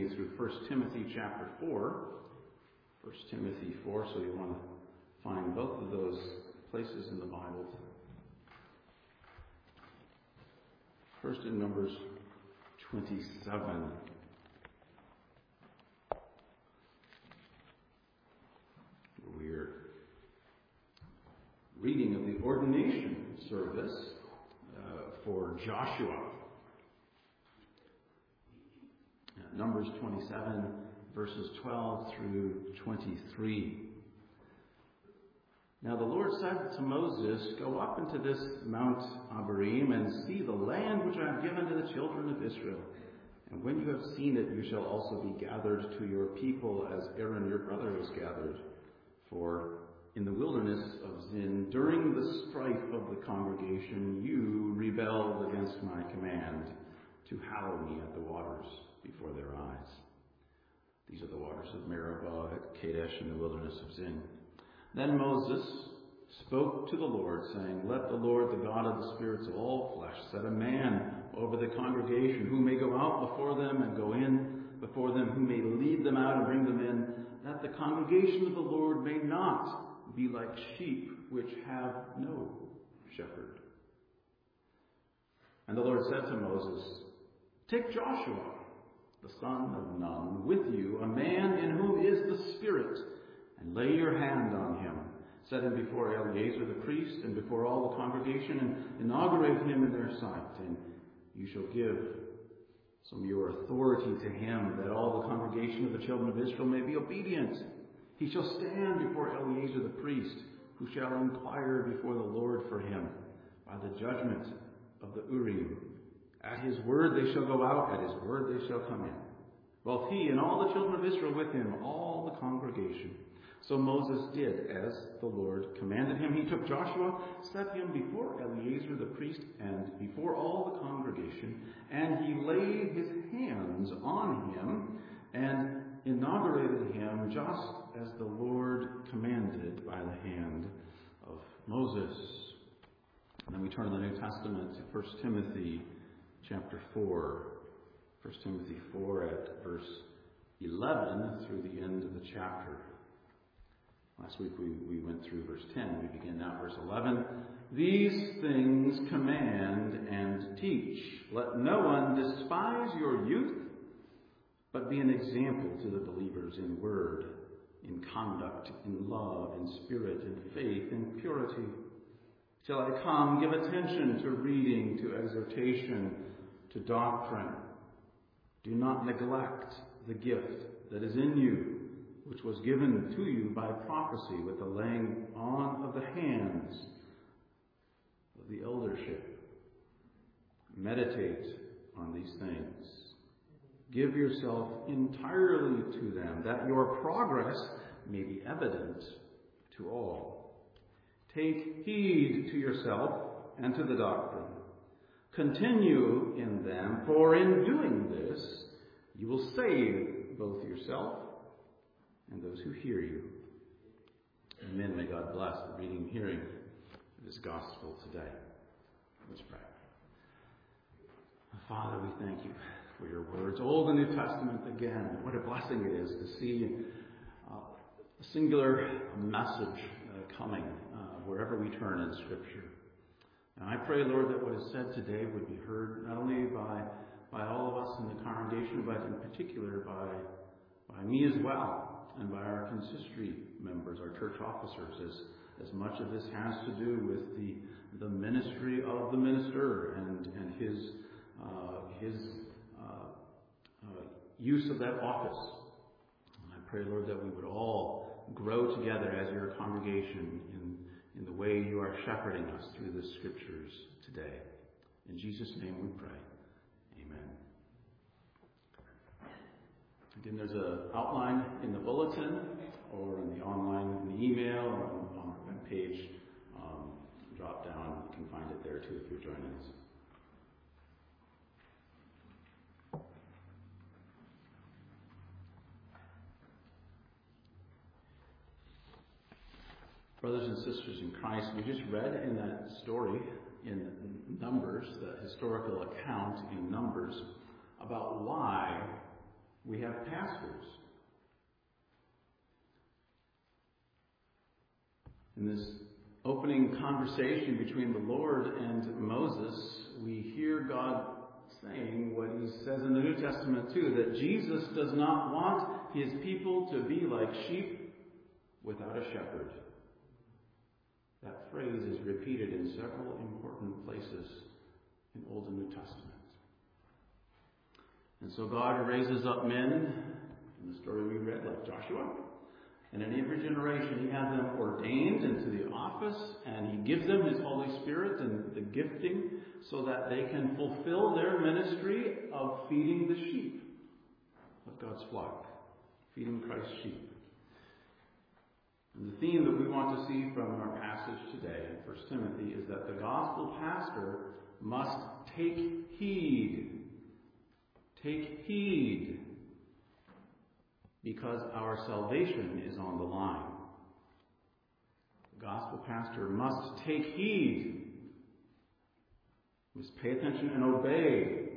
me through 1 Timothy chapter 4. 1 Timothy 4, so you want to find both of those places in the Bible. First in Numbers 27. We're reading of the ordination service for Joshua. Numbers 27, verses 12 through 23. Now the Lord said to Moses, "Go up into this Mount Abarim and see the land which I have given to the children of Israel. And when you have seen it, you shall also be gathered to your people as Aaron your brother was gathered. For in the wilderness of Zin, during the strife of the congregation, you rebelled against my command to hallow me at the waters before their eyes." These are the waters of Meribah at Kadesh in the wilderness of Zin. Then Moses spoke to the Lord, saying, "Let the Lord, the God of the spirits of all flesh, set a man over the congregation, who may go out before them and go in before them, who may lead them out and bring them in, that the congregation of the Lord may not be like sheep which have no shepherd." And the Lord said to Moses, "Take Joshua, the son of Nun, with you, a man in whom is the Spirit, and lay your hand on him. Set him before Eleazar the priest and before all the congregation, and inaugurate him in their sight. And you shall give some of your authority to him, that all the congregation of the children of Israel may be obedient. He shall stand before Eleazar the priest, who shall inquire before the Lord for him by the judgment of the Urim. At his word they shall go out, at his word they shall come in. Both he and all the children of Israel with him, all the congregation." So Moses did as the Lord commanded him. He took Joshua, set him before Eleazar the priest and before all the congregation, and he laid his hands on him and inaugurated him just as the Lord commanded by the hand of Moses. And then we turn to the New Testament to 1 Timothy chapter 4. 1 Timothy 4 at verse 11 through the end of the chapter. Last week we went through verse 10. We begin now verse 11. "These things command and teach. Let no one despise your youth, but be an example to the believers in word, in conduct, in love, in spirit, in faith, in purity. Till I come, give attention to reading, to exhortation, to doctrine. Do not neglect the gift that is in you, which was given to you by prophecy with the laying on of the hands of the eldership. Meditate on these things. Give yourself entirely to them, that your progress may be evident to all. Take heed to yourself and to the doctrine. Continue in them, for in doing this, you will save both yourself and those who hear you." Amen. May God bless the reading and hearing of His gospel today. Let's pray. Father, we thank you for your words. Old and New Testament again. What a blessing it is to see a singular message coming wherever we turn in Scripture. And I pray, Lord, that what is said today would be heard not only by all of us in the congregation, but in particular by me as well, and by our consistory members, our church officers, as much of this has to do with the ministry of the minister and his use of that office. And I pray, Lord, that we would all grow together as your congregation in the way you are shepherding us through the Scriptures today. In Jesus' name we pray. Amen. Again, there's an outline in the bulletin or in the online, in the email, or on our webpage. Drop down. You can find it there too if you're joining us. Brothers and sisters in Christ, we just read in that story in Numbers, the historical account in Numbers, about why we have pastors. In this opening conversation between the Lord and Moses, we hear God saying what he says in the New Testament too, that Jesus does not want his people to be like sheep without a shepherd. That phrase is repeated in several important places in Old and New Testament. And so God raises up men, in the story we read, like Joshua. And in every generation, he has them ordained into the office, and he gives them his Holy Spirit and the gifting so that they can fulfill their ministry of feeding the sheep of God's flock, feeding Christ's sheep. And the theme that we want to see from our passage today in 1 Timothy is that the gospel pastor must take heed. Take heed, because our salvation is on the line. The gospel pastor must take heed, must pay attention and obey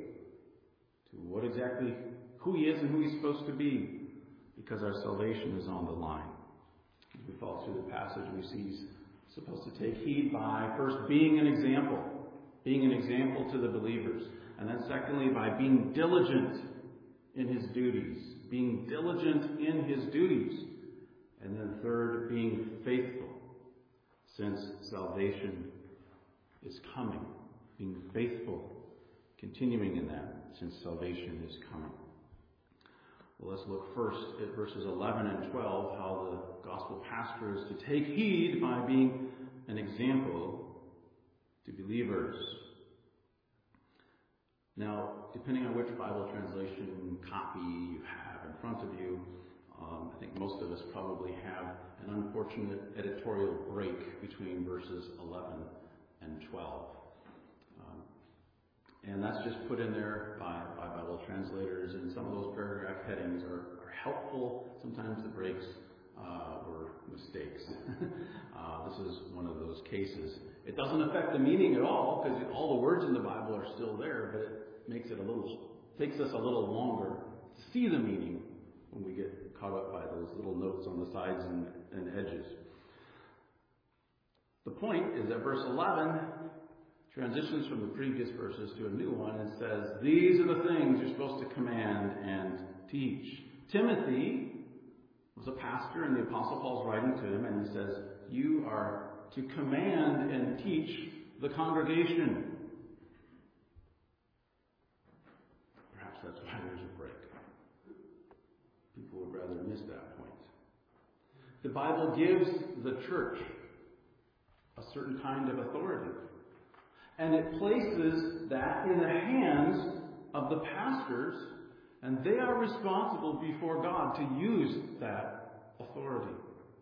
to who he is and who he's supposed to be, because our salvation is on the line. As we follow through the passage, we see he's supposed to take heed by first being an example to the believers. And then secondly, by being diligent in his duties. Being diligent in his duties. And then third, being faithful, since salvation is coming. Being faithful, continuing in that, since salvation is coming. Well, let's look first at verses 11 and 12, how the gospel pastor is to take heed by being an example to believers. Now, depending on which Bible translation copy you have in front of you, I think most of us probably have an unfortunate editorial break between verses 11 and 12. And that's just put in there by Bible translators, and some of those paragraph headings are helpful. Sometimes the breaks were mistakes. This is one of those cases. It doesn't affect the meaning at all, because all the words in the Bible are still there, but it takes us a little longer to see the meaning when we get caught up by those little notes on the sides and edges. The point is that verse 11 transitions from the previous verses to a new one and says, these are the things you're supposed to command and teach. Timothy was a pastor, and the Apostle Paul's writing to him, and he says, you are to command and teach the congregation. Perhaps that's why there's a break. People would rather miss that point. The Bible gives the church a certain kind of authority, and it places that in the hands of the pastors, and they are responsible before God to use that authority.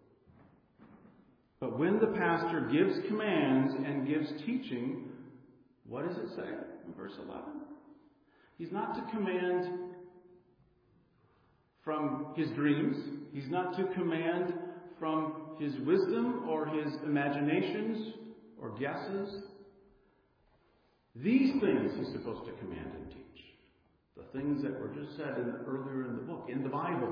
But when the pastor gives commands and gives teaching, what does it say in verse 11? He's not to command from his dreams. He's not to command from his wisdom or his imaginations or guesses. These things he's supposed to command and teach. The things that were just said earlier in the book, in the Bible.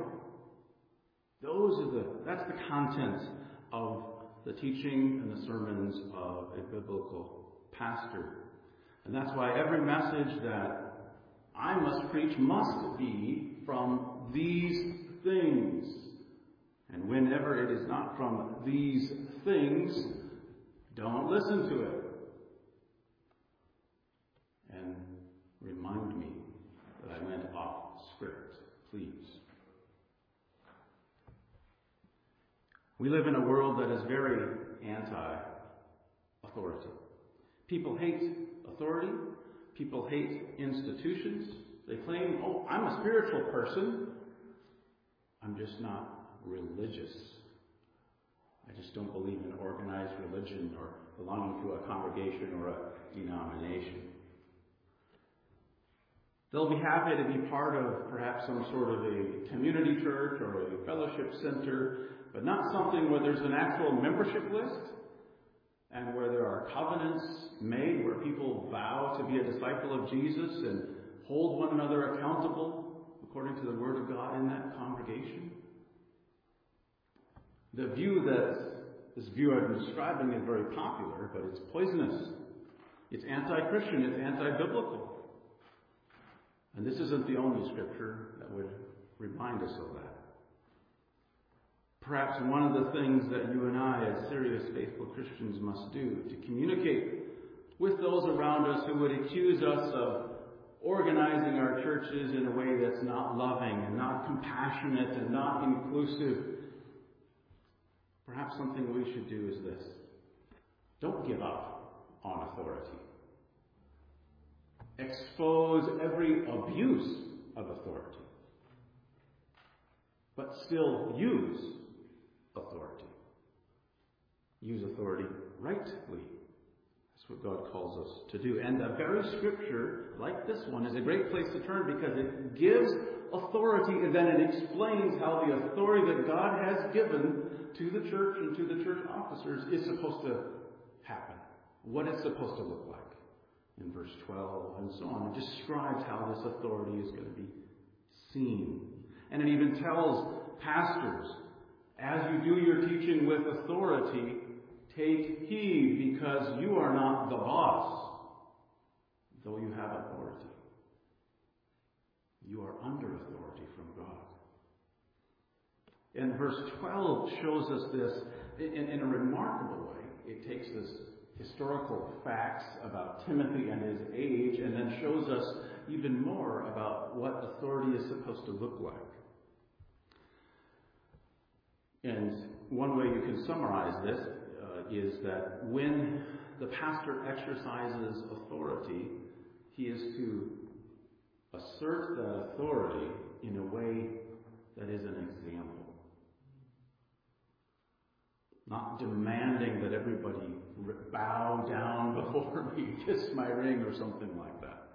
That's the content of the teaching and the sermons of a biblical pastor. And that's why every message that I must preach must be from these things. And whenever it is not from these things, don't listen to it. And remind me that I went off script, please. We live in a world that is very anti-authority. People hate authority. People hate institutions. They claim, I'm a spiritual person. I'm just not religious. I just don't believe in organized religion or belonging to a congregation or a denomination. They'll be happy to be part of perhaps some sort of a community church or a fellowship center, but not something where there's an actual membership list and where there are covenants made, where people vow to be a disciple of Jesus and hold one another accountable according to the Word of God. This view I've been describing is very popular, but it's poisonous. It's anti-Christian. It's anti-biblical. And this isn't the only scripture that would remind us of that. Perhaps one of the things that you and I, as serious, faithful Christians, must do to communicate with those around us who would accuse us of organizing our churches in a way that's not loving and not compassionate and not inclusive. Perhaps something we should do is this. Don't give up on authority. Expose every abuse of authority. But still use authority. Use authority rightly. That's what God calls us to do. And a very scripture like this one is a great place to turn because it gives authority and then it explains how the authority that God has given to the church and to the church officers is supposed to happen. What it's supposed to look like. In verse 12 and so on. It describes how this authority is going to be seen. And it even tells pastors, as you do your teaching with authority, take heed because you are not the boss, though you have authority. You are under authority from God. And verse 12 shows us this in a remarkable way. It takes this historical facts about Timothy and his age and then shows us even more about what authority is supposed to look like. And one way you can summarize this is that when the pastor exercises authority, he is to assert that authority in a way that is an example. Not demanding that everybody bow down before me, kiss my ring, or something like that.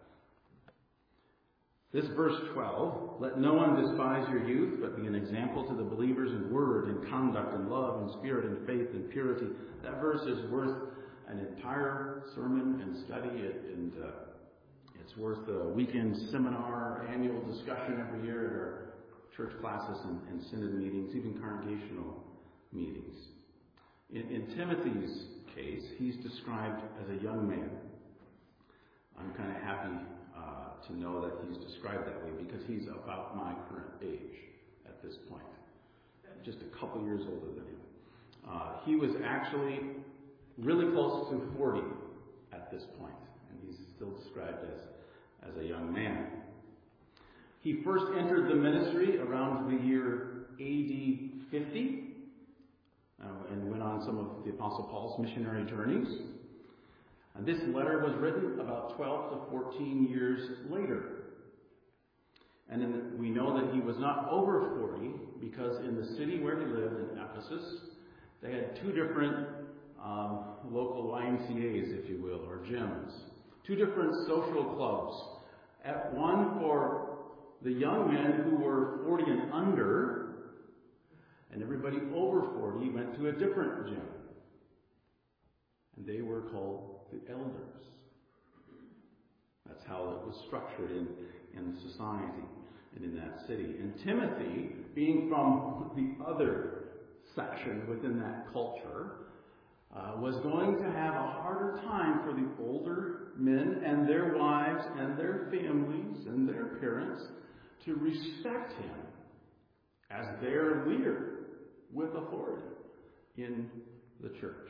This verse 12, let no one despise your youth, but be an example to the believers in word, in conduct, in love, in spirit, in faith, in purity. That verse is worth an entire sermon and study, and it's worth a weekend seminar, annual discussion every year at our church classes and synod meetings, even congregational meetings. In Timothy's case, he's described as a young man. I'm kind of happy to know that he's described that way because he's about my current age at this point. Just a couple years older than him. He was actually really close to 40 at this point, and he's still described as a young man. He first entered the ministry around the year AD 50. And went on some of the Apostle Paul's missionary journeys. And this letter was written about 12 to 14 years later. And then we know that he was not over 40 because in the city where he lived, in Ephesus, they had two different local YMCAs, if you will, or gyms. Two different social clubs. At one for the young men who were 40 and under, and everybody over 40 went to a different gym. And they were called the elders. That's how it was structured in the society and in that city. And Timothy, being from the other section within that culture, was going to have a harder time for the older men and their wives and their families and their parents to respect him as their leader with authority in the church.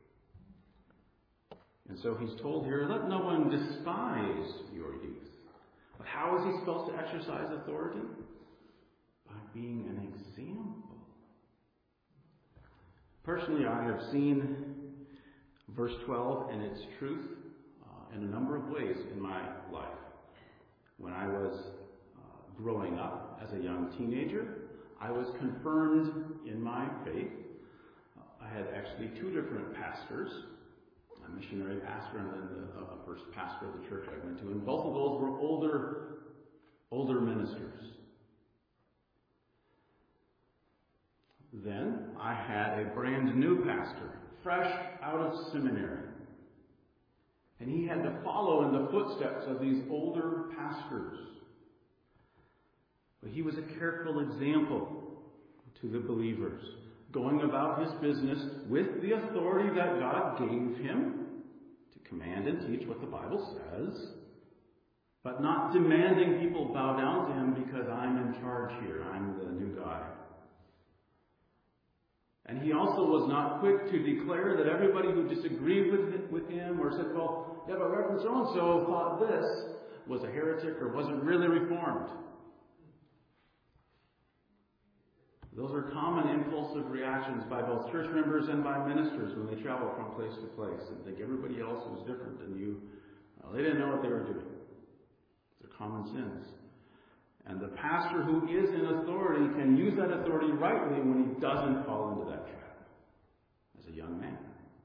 And so he's told here, let no one despise your youth. But how is he supposed to exercise authority? By being an example. Personally, I have seen verse 12 and its truth in a number of ways in my life. When I was growing up as a young teenager, I was confirmed in my faith. I had actually two different pastors, a missionary pastor and then the first pastor of the church I went to, and both of those were older ministers. Then I had a brand new pastor, fresh out of seminary. And he had to follow in the footsteps of these older pastors. But he was a careful example to the believers, going about his business with the authority that God gave him to command and teach what the Bible says, but not demanding people bow down to him because I'm in charge here, I'm the new guy. And he also was not quick to declare that everybody who disagreed with him or said, well, yeah, but Reverend so-and-so thought this, was a heretic or wasn't really reformed. Those are common impulsive reactions by both church members and by ministers when they travel from place to place and think everybody else was different than you. Well, they didn't know what they were doing. They're common sins. And the pastor who is in authority can use that authority rightly when he doesn't fall into that trap as a young man.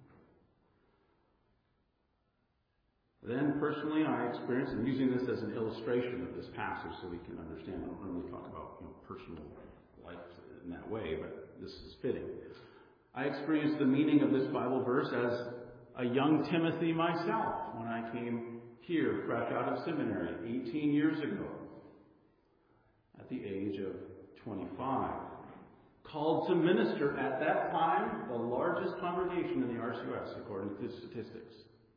Then, personally, I experienced, and using this as an illustration of this passage so we can understand. I don't normally talk about personal life in that way, but this is fitting. I experienced the meaning of this Bible verse as a young Timothy myself when I came here, fresh out of seminary, 18 years ago, at the age of 25. Called to minister at that time, the largest congregation in the RCOS, according to statistics.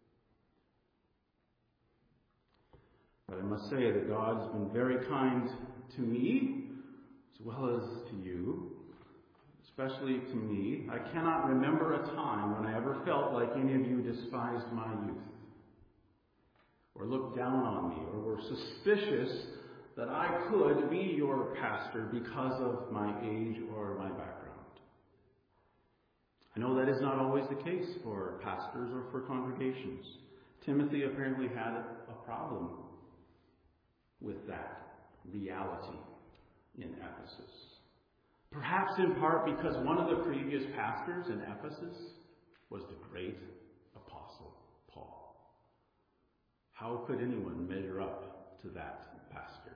But I must say that God's been very kind to me, as well as to you, especially to me. I cannot remember a time when I ever felt like any of you despised my youth, or looked down on me, or were suspicious that I could be your pastor because of my age or my background. I know that is not always the case for pastors or for congregations. Timothy apparently had a problem with that reality in Ephesus. Perhaps in part because one of the previous pastors in Ephesus was the great apostle Paul. How could anyone measure up to that pastor?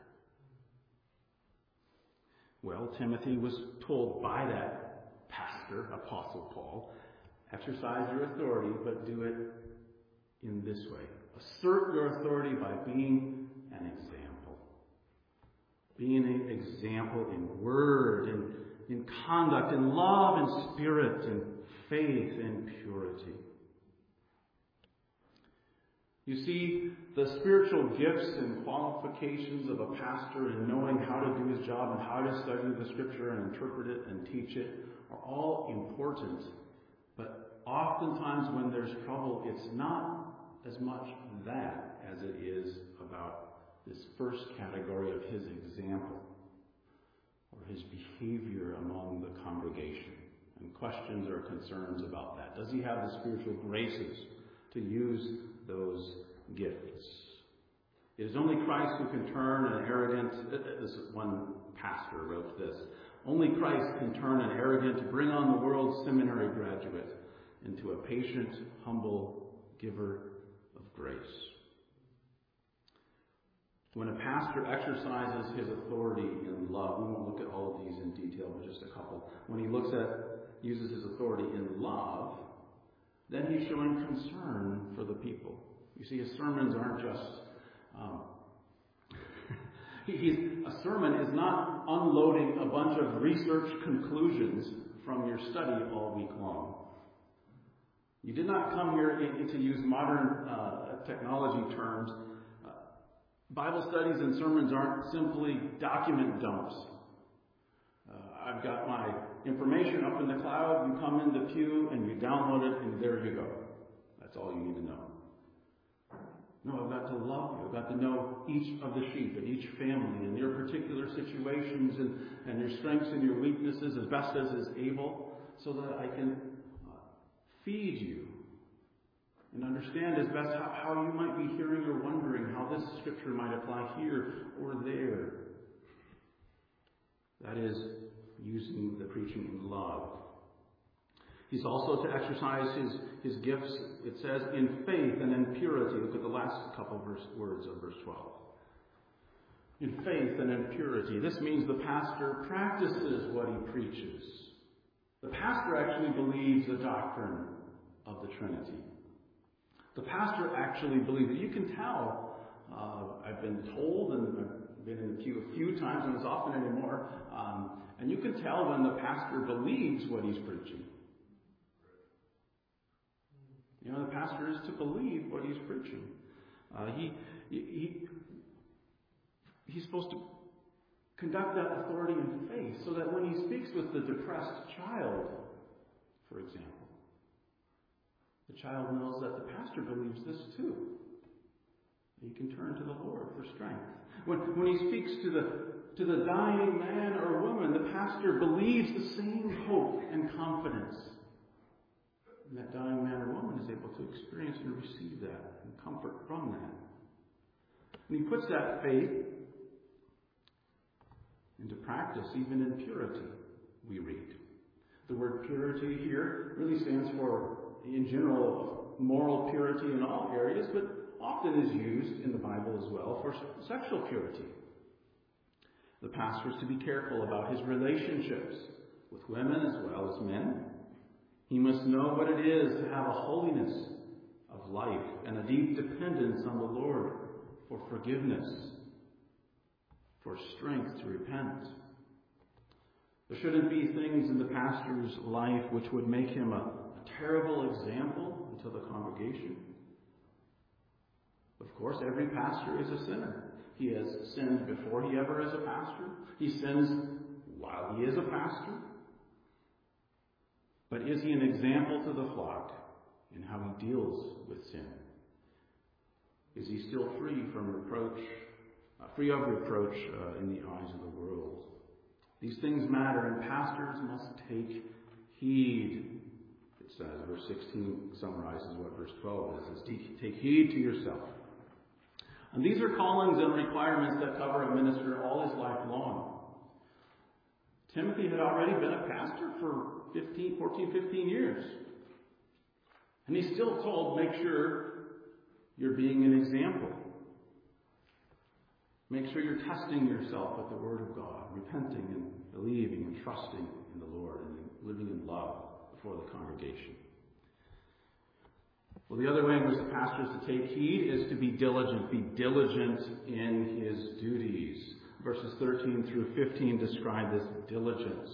Well, Timothy was told by that pastor, Apostle Paul, exercise your authority, but do it in this way. Assert your authority by being an example. Being an example in word, in conduct, in love, in spirit, in faith, in purity. You see, the spiritual gifts and qualifications of a pastor in knowing how to do his job and how to study the Scripture and interpret it and teach it are all important. But oftentimes when there's trouble, it's not as much that as it is about this first category of his example or his behavior among the congregation. And questions or concerns about that. Does he have the spiritual graces to use those gifts? It is only Christ who can turn an arrogant, this one pastor wrote this, only Christ can turn an arrogant, bring on the world seminary graduate into a patient, humble giver of grace. When a pastor exercises his authority in love, we won't look at all of these in detail, but just a couple. When he uses his authority in love, then he's showing concern for the people. You see, his sermons aren't just... a sermon is not unloading a bunch of research conclusions from your study all week long. You did not come here to use modern technology terms. Bible studies and sermons aren't simply document dumps. I've got my information up in the cloud, you come in the pew and you download it and there you go. That's all you need to know. No, I've got to love you. I've got to know each of the sheep and each family and your particular situations and your strengths and your weaknesses as best as is able so that I can feed you and understand as best how you might be hearing or wondering how this scripture might apply here or there. That is using the preaching in love. He's also to exercise his gifts, it says, in faith and in purity. Look at the last couple words of verse 12. In faith and in purity. This means the pastor practices what he preaches. The pastor actually believes the doctrine of the Trinity. The pastor actually believes it. You can tell, I've been told and I've been in the pew a few times, and as often anymore. And you can tell when the pastor believes what he's preaching. You know, the pastor is to believe what he's preaching. He's supposed to conduct that authority in faith, so that when he speaks with the depressed child, for example, the child knows that the pastor believes this too. He can turn to the Lord for strength. When he speaks to the dying man or woman, the pastor believes the same hope and confidence. And that dying man or woman is able to experience and receive that and comfort from that. And he puts that faith into practice, even in purity, we read. The word purity here really stands for, in general, moral purity in all areas, but often is used in the Bible as well for sexual purity. The pastor is to be careful about his relationships with women as well as men. He must know what it is to have a holiness of life and a deep dependence on the Lord for forgiveness, for strength to repent. There shouldn't be things in the pastor's life which would make him a terrible example to the congregation. Of course, every pastor is a sinner. He has sinned before he ever is a pastor. He sins while he is a pastor. But is he an example to the flock in how he deals with sin? Is he still free from reproach, free of reproach in the eyes of the world? These things matter, and pastors must take heed. It says, verse 16 summarizes what verse 12 is. Take heed to yourself. And these are callings and requirements that cover a minister all his life long. Timothy had already been a pastor for 14, 15 years. And he's still told, make sure you're being an example. Make sure you're testing yourself with the Word of God, repenting and believing and trusting in the Lord and living in love before the congregation. Well, the other way in which the pastor is to take heed is to be diligent. Be diligent in his duties. Verses 13 through 15 describe this diligence.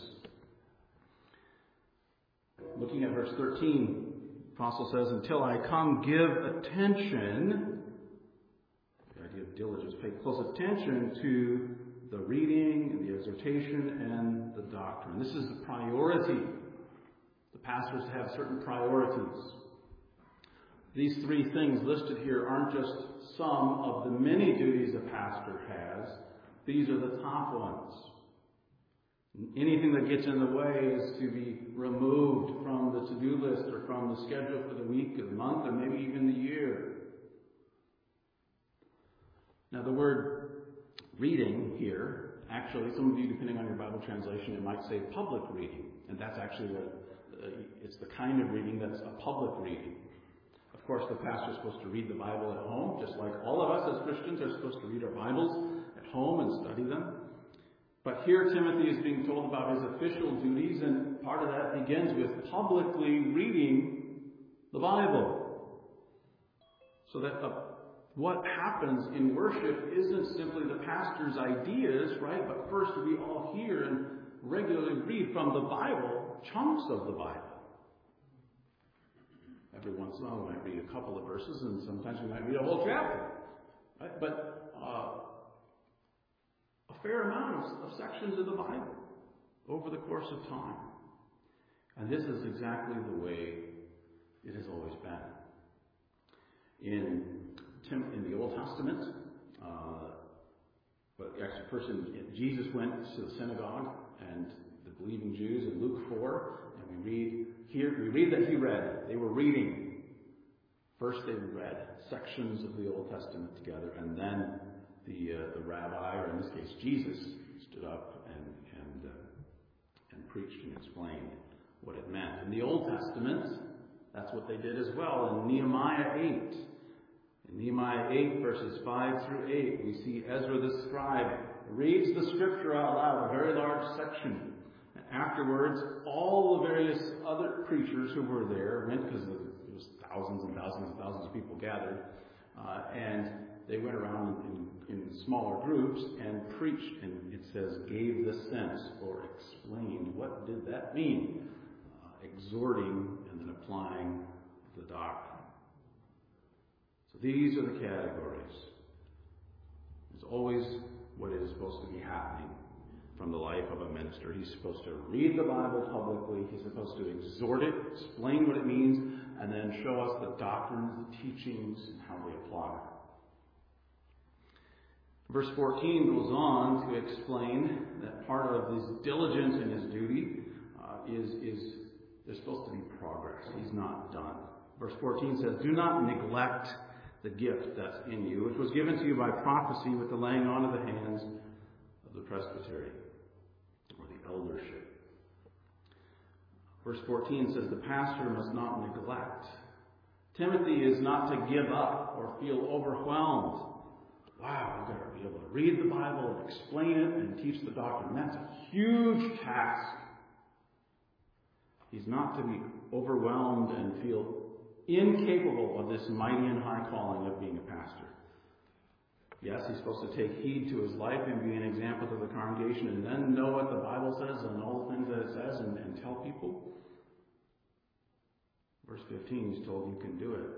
Looking at verse 13, the apostle says, until I come, give attention, the idea of diligence, pay close attention to the reading and the exhortation and the doctrine. This is the priority. The pastors have certain priorities. These three things listed here aren't just some of the many duties a pastor has. These are the top ones. Anything that gets in the way is to be removed from the to-do list or from the schedule for the week or the month or maybe even the year. Now the word reading here, actually, some of you, depending on your Bible translation, it might say public reading. And that's actually it's the kind of reading that's a public reading. Of course, the pastor is supposed to read the Bible at home, just like all of us as Christians are supposed to read our Bibles at home and study them. But here Timothy is being told about his official duties, and part of that begins with publicly reading the Bible. So that what happens in worship isn't simply the pastor's ideas, right? But first we all hear and regularly read from the Bible, chunks of the Bible. Every once in a while we might read a couple of verses, and sometimes we might read a whole chapter. Right? But a fair amount of sections of the Bible over the course of time. And this is exactly the way it has always been. In the Old Testament, Jesus went to the synagogue and the believing Jews in Luke 4, and we read that they were reading. First they read sections of the Old Testament together, and then the rabbi, or in this case Jesus, stood up and preached and explained what it meant. In the Old Testament, that's what they did as well. In Nehemiah 8, in Nehemiah 8, verses 5 through 8, we see Ezra the scribe reads the scripture out loud, a very large section. And afterwards, all the various other preachers who were there went, because there was thousands and thousands and thousands of people gathered, and they went around in smaller groups and preached, and it says gave the sense or explained. What did that mean? Exhorting and then applying the doctrine. So these are the categories. There's always what is supposed to be happening from the life of a minister. He's supposed to read the Bible publicly. He's supposed to exhort it, explain what it means, and then show us the doctrines, the teachings, and how they apply. Verse 14 goes on to explain that part of his diligence in his duty is there's supposed to be progress. He's not done. Verse 14 says, "Do not neglect the gift that's in you, which was given to you by prophecy with the laying on of the hands of the presbytery," or the eldership. Verse 14 says the pastor must not neglect. Timothy is not to give up or feel overwhelmed. Wow, I've got to be able to read the Bible and explain it and teach the doctrine. That's a huge task. He's not to be overwhelmed and feel incapable of this mighty and high calling of being a pastor. Yes, he's supposed to take heed to his life and be an example to the congregation and then know what the Bible says and all the things that it says and tell people. Verse 15, he's told you can do it.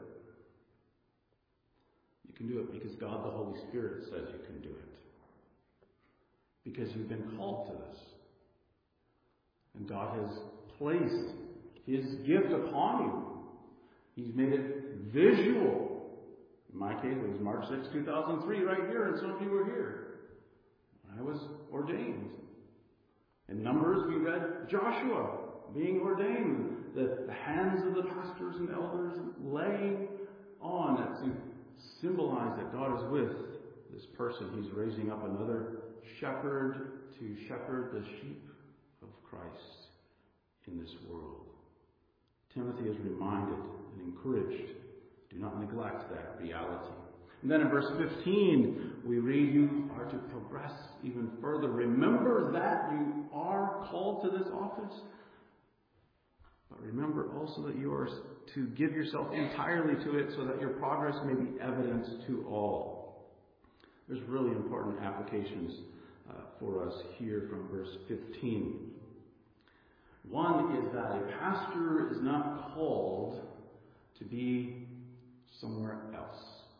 You can do it because God the Holy Spirit says you can do it. Because you've been called to this. And God has placed His gift upon you. He's made it visual. In my case, it was March 6, 2003, right here, and some of you were here. I was ordained. In Numbers, we read Joshua being ordained. The hands of the pastors and elders laying on to symbolize that God is with this person. He's raising up another shepherd to shepherd the sheep of Christ in this world. Timothy is reminded and encouraged. Do not neglect that reality. And then in verse 15, we read, you are to progress even further. Remember that you are called to this office. But remember also that you are to give yourself entirely to it so that your progress may be evident to all. There's really important applications for us here from verse 15. One is that a pastor is not called to be somewhere else.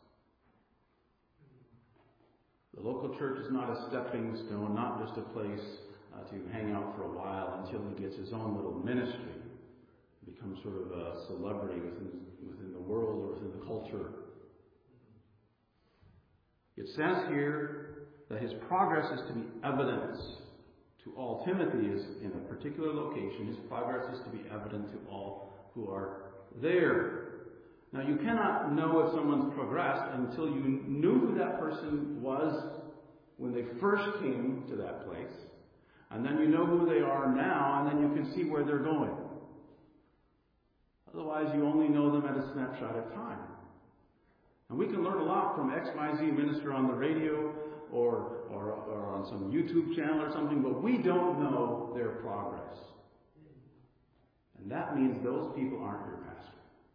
The local church is not a stepping stone, not just a place to hang out for a while until he gets his own little ministry. Becomes sort of a celebrity within the world or within the culture. It says here that his progress is to be evident to all. Timothy is in a particular location. His progress is to be evident to all who are there. Now, you cannot know if someone's progressed until you knew who that person was when they first came to that place. And then you know who they are now, and then you can see where they're going. Otherwise, you only know them at a snapshot of time. And we can learn a lot from XYZ minister on the radio or on some YouTube channel or something, but we don't know their progress. And that means those people aren't your pastor.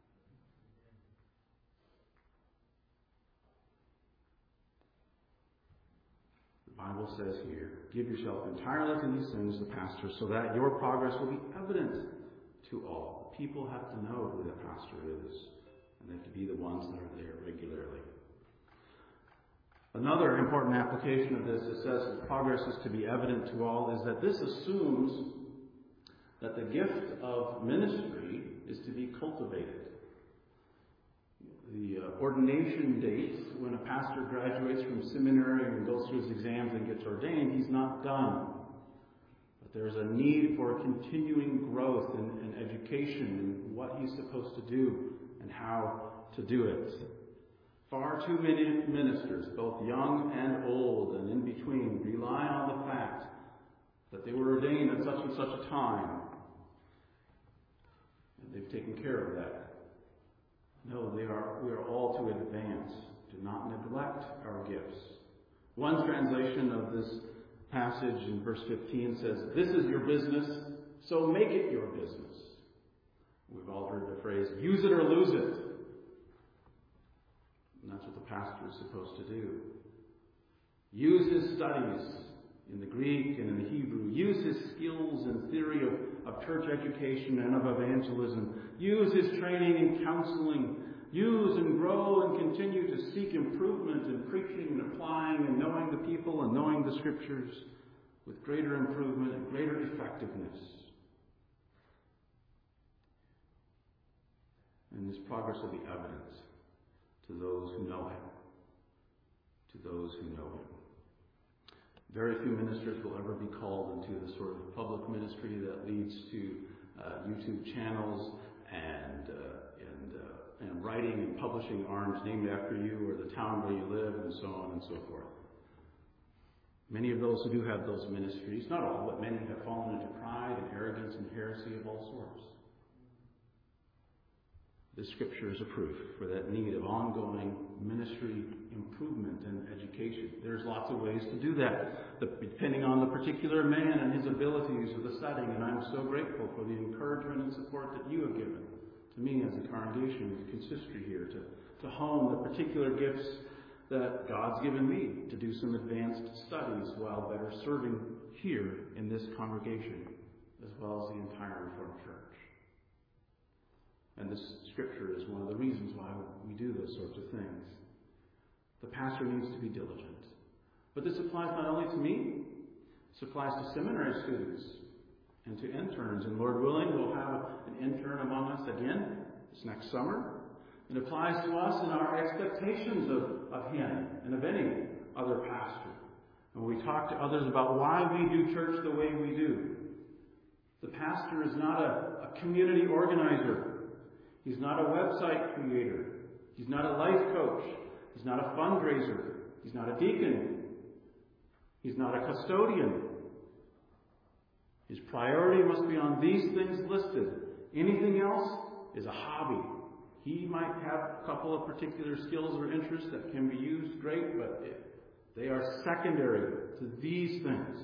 The Bible says here, give yourself entirely to these things, the pastor, so that your progress will be evident to all. People have to know who that pastor is, and they have to be the ones that are there regularly. Another important application of this, it says that progress is to be evident to all, is that this assumes that the gift of ministry is to be cultivated. The ordination date, when a pastor graduates from seminary and goes through his exams and gets ordained, he's not done. But there's a need for continuing growth and education in what he's supposed to do and how to do it. Far too many ministers, both young and old and in between, rely on the fact that they were ordained at such and such a time. And they've taken care of that. No, we are all to advance. Do not neglect our gifts. One translation of this passage in verse 15 says, this is your business, so make it your business. We've all heard the phrase, use it or lose it. And that's what the pastor is supposed to do. Use his studies in the Greek and in the Hebrew. Use his skills in theory of church education and of evangelism. Use his training in counseling. Use and grow and continue to seek improvement in preaching and applying and knowing the people and knowing the Scriptures with greater improvement and greater effectiveness. And this progress will be evident to those who know him. To those who know him. Very few ministers will ever be called into the sort of public ministry that leads to YouTube channels and writing and publishing arms named after you or the town where you live and so on and so forth. Many of those who do have those ministries, not all, but many have fallen into pride and arrogance and heresy of all sorts. This Scripture is a proof for that need of ongoing ministry improvement and education. There's lots of ways to do that, depending on the particular man and his abilities or the setting. And I'm so grateful for the encouragement and support that you have given to me as a congregation, the consistory here, to hone the particular gifts that God's given me to do some advanced studies while better serving here in this congregation, as well as the entire Reformed Church. And this Scripture is one of the reasons why we do those sorts of things. The pastor needs to be diligent. But this applies not only to me, this applies to seminary students and to interns. And Lord willing, we'll have an intern among us again this next summer. It applies to us in our expectations of him and of any other pastor. And when we talk to others about why we do church the way we do, the pastor is not a community organizer. He's not a website creator. He's not a life coach. He's not a fundraiser. He's not a deacon. He's not a custodian. His priority must be on these things listed. Anything else is a hobby. He might have a couple of particular skills or interests that can be used, great, but they are secondary to these things.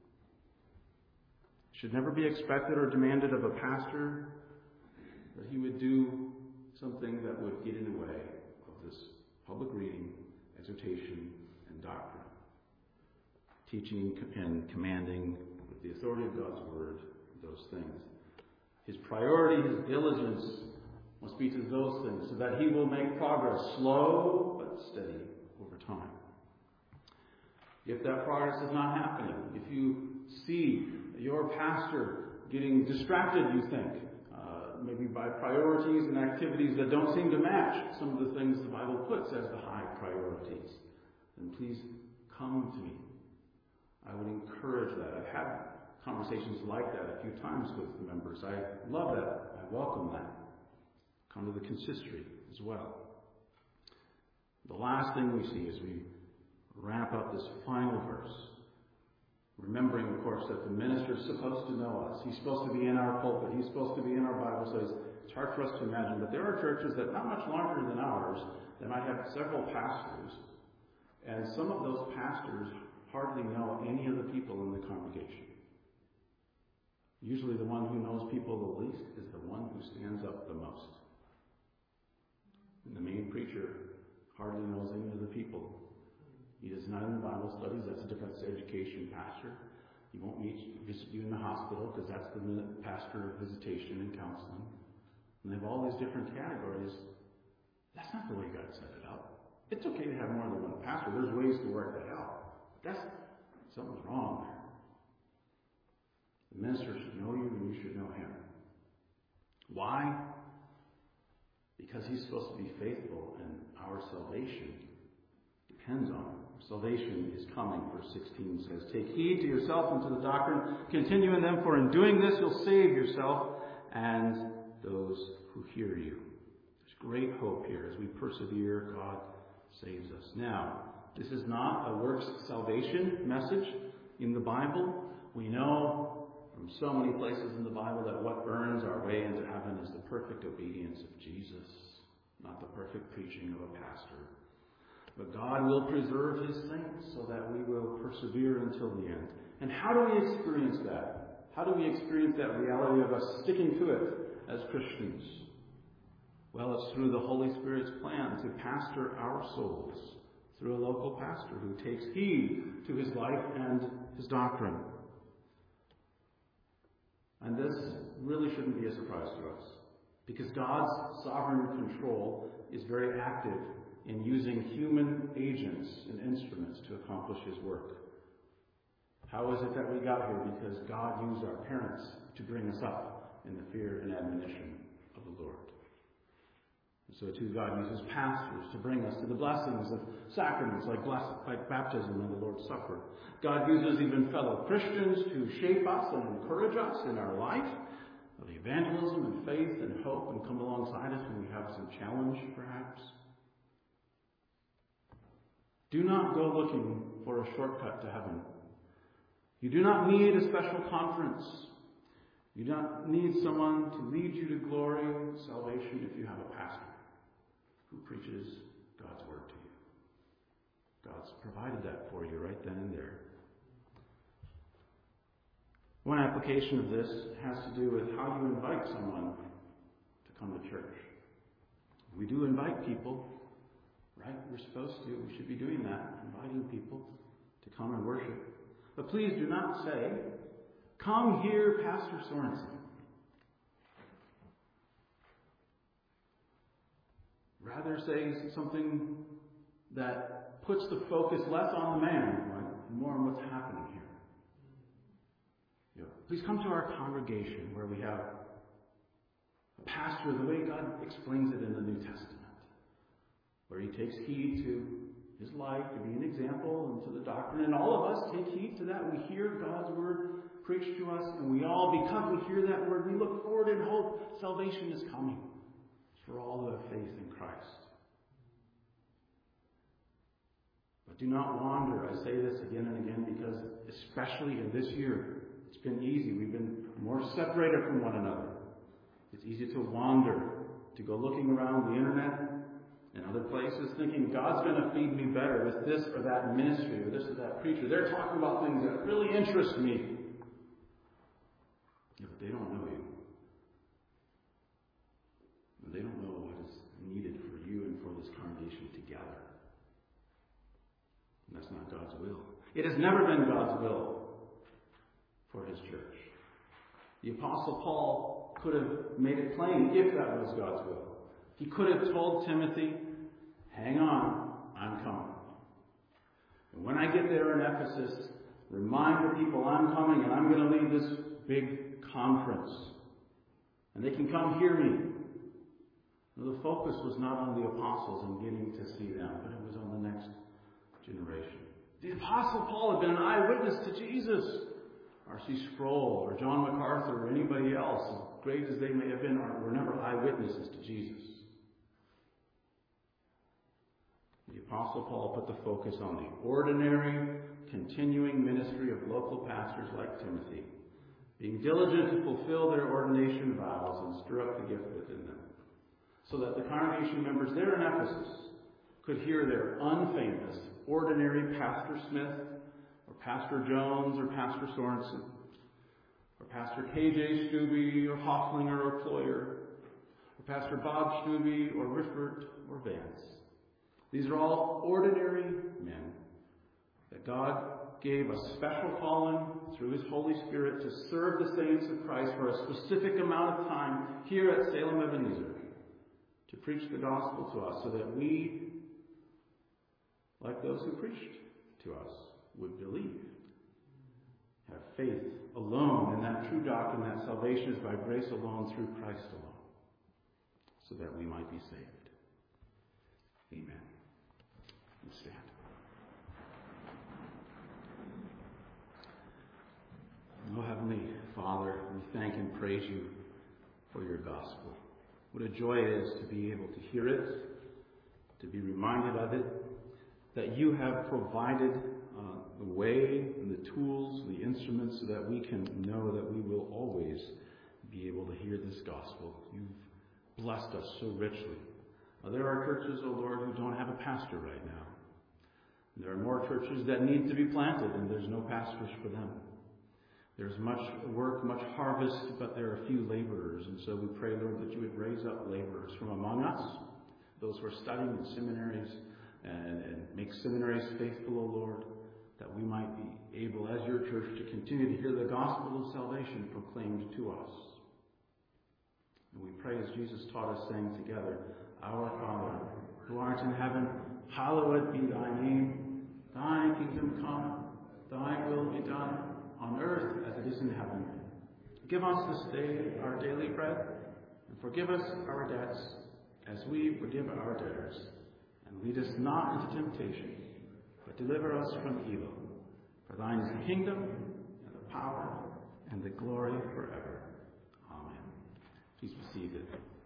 It should never be expected or demanded of a pastor that he would do something that would get in the way of this public reading, exhortation, and doctrine. Teaching and commanding with the authority of God's Word, those things. His priority, his diligence must be to those things so that he will make progress, slow but steady over time. If that progress is not happening, if you see your pastor getting distracted, you think, maybe by priorities and activities that don't seem to match some of the things the Bible puts as the high priorities, then please come to me. I would encourage that. I've had conversations like that a few times with the members. I love that. I welcome that. Come to the consistory as well. The last thing we see as we wrap up this final verse, remembering, of course, that the minister is supposed to know us. He's supposed to be in our pulpit. He's supposed to be in our Bible studies. It's hard for us to imagine, but there are churches that not much larger than ours that might have several pastors, and some of those pastors hardly know any of the people in the congregation. Usually the one who knows people the least is the one who stands up the most. And the main preacher hardly knows any of the people. He is not in Bible studies. That's a different education pastor. He won't visit you in the hospital because that's the pastor of visitation and counseling. And they have all these different categories. That's not the way God set it up. It's okay to have more than one pastor. There's ways to work that out. But something's wrong there. The minister should know you and you should know him. Why? Because he's supposed to be faithful and our salvation depends on him. Salvation is coming, verse 16 says, "Take heed to yourself and to the doctrine. Continue in them, for in doing this you'll save yourself and those who hear you." There's great hope here. As we persevere, God saves us. Now, this is not a works salvation message in the Bible. We know from so many places in the Bible that what earns our way into heaven is the perfect obedience of Jesus, not the perfect preaching of a pastor. But God will preserve his saints so that we will persevere until the end. And how do we experience that? How do we experience that reality of us sticking to it as Christians? Well, it's through the Holy Spirit's plan to pastor our souls through a local pastor who takes heed to his life and his doctrine. And this really shouldn't be a surprise to us, because God's sovereign control is very active in using human agents and instruments to accomplish his work. How is it that we got here? Because God used our parents to bring us up in the fear and admonition of the Lord. And so too, God uses pastors to bring us to the blessings of sacraments like baptism and the Lord's Supper. God uses even fellow Christians to shape us and encourage us in our life of evangelism and faith and hope, and come alongside us when we have some challenge, perhaps. Do not go looking for a shortcut to heaven. You do not need a special conference. You do not need someone to lead you to glory and salvation if you have a pastor who preaches God's word to you. God's provided that for you right then and there. One application of this has to do with how you invite someone to come to church. We do invite people, right? We're supposed to. We should be doing that, inviting people to come and worship. But please do not say, "Come hear Pastor Sorensen." Rather say something that puts the focus less on the man, right, and more on what's happening here. Please come to our congregation where we have a pastor the way God explains it in the New Testament, where he takes heed to his life to be an example and to the doctrine. And all of us take heed to that. We hear God's word preached to us, and we all, because we hear that word, we look forward in hope. Salvation is coming for all who have faith in Christ. But do not wander. I say this again and again because, especially in this year, it's been easy. We've been more separated from one another. It's easy to wander, to go looking around the internet and other places thinking God's going to feed me better with this or that ministry or this or that preacher. They're talking about things that really interest me. Yeah, but they don't know you. And they don't know what is needed for you and for this congregation together. And that's not God's will. It has never been God's will for his church. The Apostle Paul could have made it plain if that was God's will. He could have told Timothy, "Hang on, I'm coming. And when I get there in Ephesus, remind the people I'm coming and I'm going to lead this big conference. And they can come hear me." Now, the focus was not on the apostles and getting to see them, but it was on the next generation. The Apostle Paul had been an eyewitness to Jesus. R.C. Sproul or John MacArthur or anybody else, as great as they may have been, were never eyewitnesses to Jesus. The Apostle Paul put the focus on the ordinary, continuing ministry of local pastors like Timothy, being diligent to fulfill their ordination vows and stir up the gift within them, so that the congregation members there in Ephesus could hear their unfamous, ordinary Pastor Smith, or Pastor Jones, or Pastor Sorensen, or Pastor K.J. Stubbe, or Hofflinger, or Ployer, or Pastor Bob Stubbe, or Riffert, or Vance. These are all ordinary men that God gave a special calling through his Holy Spirit to serve the saints of Christ for a specific amount of time here at Salem Ebenezer, to preach the gospel to us so that we, like those who preached to us, would believe, have faith alone in that true doctrine that salvation is by grace alone, through Christ alone, so that we might be saved. Amen. Let's stand. Oh, Heavenly Father, we thank and praise you for your gospel. What a joy it is to be able to hear it, to be reminded of it, that you have provided the way and the tools, the instruments, so that we can know that we will always be able to hear this gospel. You've blessed us so richly. There are churches, O Lord, who don't have a pastor right now. There are more churches that need to be planted, and there's no pastors for them. There's much work, much harvest, but there are few laborers. And so we pray, Lord, that you would raise up laborers from among us, those who are studying in seminaries, and make seminaries faithful, O Lord, that we might be able, as your church, to continue to hear the gospel of salvation proclaimed to us. And we pray as Jesus taught us, saying together, Our Father, who art in heaven, hallowed be thy name. Thy kingdom come, thy will be done, on earth as it is in heaven. Give us this day our daily bread, and forgive us our debts, as we forgive our debtors. And lead us not into temptation, but deliver us from evil. For thine is the kingdom, and the power, and the glory forever. Amen. Please be seated.